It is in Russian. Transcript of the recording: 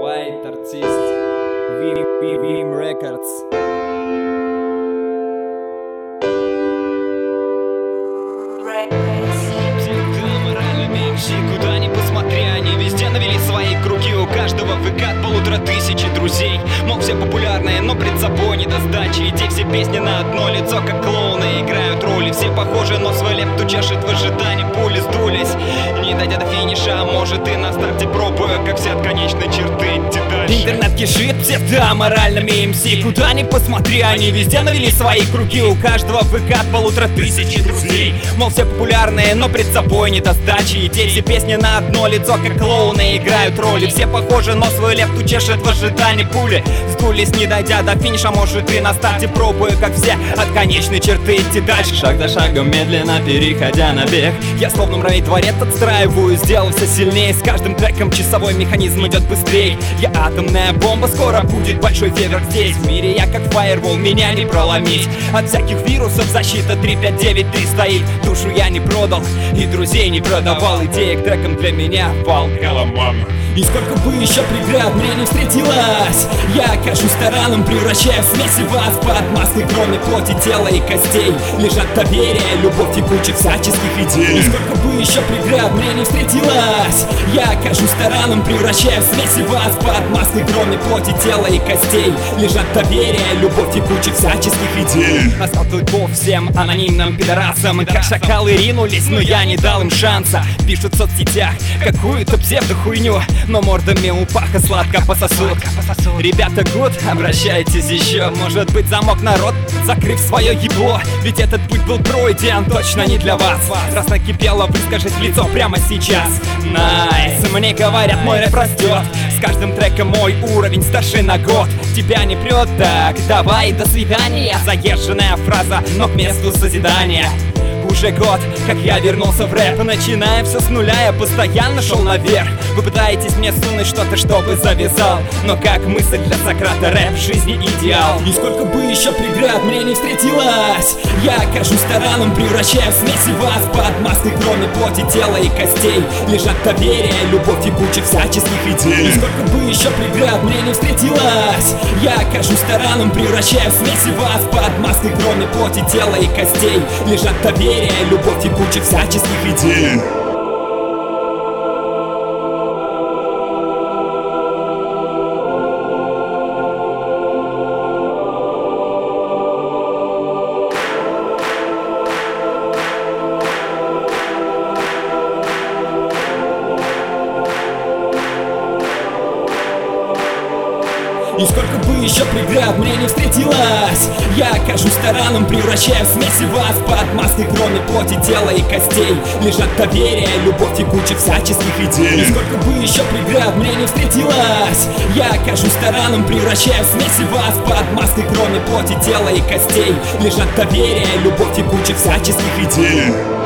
White артист, Vim Records. Куда ни посмотри, они везде навели свои круги. У каждого ВК от 1500 друзей. Мол, все популярные, но пред собой не до сдачи. И те все песни на одно лицо, как клоуны, играют роли. Все похожи, но свой лепту чешет в ожидании. Пули сдулись, не дойдя до финиша. А может и на старте пробую, как все от конечной черты идти дальше. Интернет кишит псевдоморальными МС. Куда ни посмотри, они везде навели свои круги. У каждого ВК от 1500 друзей. Мол, все популярные, но пред собой не до сдачи. И те все песни на одно лицо, как клоуны, играют роли. Все похожи, но свою лепту чешет в ожидании. Пули сдулись, не дойдя до финиша. Может и на старте пробую, как все от конечной черты идти дальше. Шаг за шагом, медленно переходя на бег. Я словно муравей дворец отстраиваю, сделался сильнее. С каждым треком часовой механизм идет быстрее. Я атомная бомба, скоро будет большой фейерверк здесь. В мире я как фаервол, меня не проломить. От всяких вирусов защита 359-3 стоит. Душу я не продал и друзей не продавал. Идея к трекам для меня вал. И сколько бы еще преград мне не встретилось, я окажусь тараном, превращая в смеси вас. Под маской, кроме плоти, тела и костей, лежат доверие, любовь и куча всяческих идей. И сколько бы еще преград мне не встретилось, я окажусь тараном, превращая в смеси вас. Под маской, кроме плоти, тела и костей, лежат доверие, любовь и куча всяческих идей. Остал клыков всем анонимным пидорасам. И как шакалы ринулись, но я не дал им шанса. Пишут в соцсетях какую-то псевдохуйню, но мордами у паха сладко пососут. Ребята, гуд, обращайтесь еще. Может быть, замок народ, закрыв свое ебло. Ведь этот путь был пройден точно не для вас. Раз накипело, выскажись в лицо прямо сейчас. Найс, мне говорят, мой рэп растет. С каждым треком мой уровень старше на год. Тебя не прет, так давай, до свидания. Заезженная фраза, но к месту созидания. Уже год, как я вернулся в рэп. Начиная все с нуля, я постоянно шел наверх. Вы пытаетесь мне сунуть что-то, чтобы завязал, но как мысль для Сократа, рэп в жизни идеал. И сколько бы еще преград мне не встретилось, я окажусь тараном, превращая в смеси вас. Под маской, кроме плоти, тела и костей, лежат доверие, любовь и куча всяческих идей. И сколько бы еще преград мне не встретилось, я окажусь тараном, превращая в смеси вас. Под маской, кроме плоти, тела и костей, лежат доверие, любовь и куча всяческих идей. И сколько бы еще преград мне не встретилось, я окажусь тараном, превращая в смеси вас. Под маской, кроме плоти, тела и костей, лежат доверие, любовь и куча всяческих идей. И сколько бы еще преград мне не встретилось, я окажусь тараном, превращая в смеси вас. Под маской, кроме плоти, тела и костей, лежат доверие, любовь и куча всяческих идей.